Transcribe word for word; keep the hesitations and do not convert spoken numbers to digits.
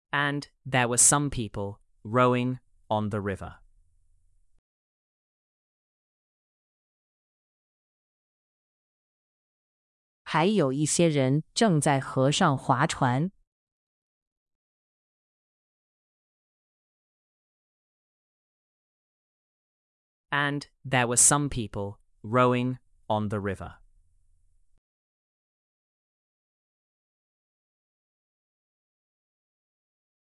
And there were some people rowing on the river. 还有一些人正在河上划船。 And there were some people rowing on the river.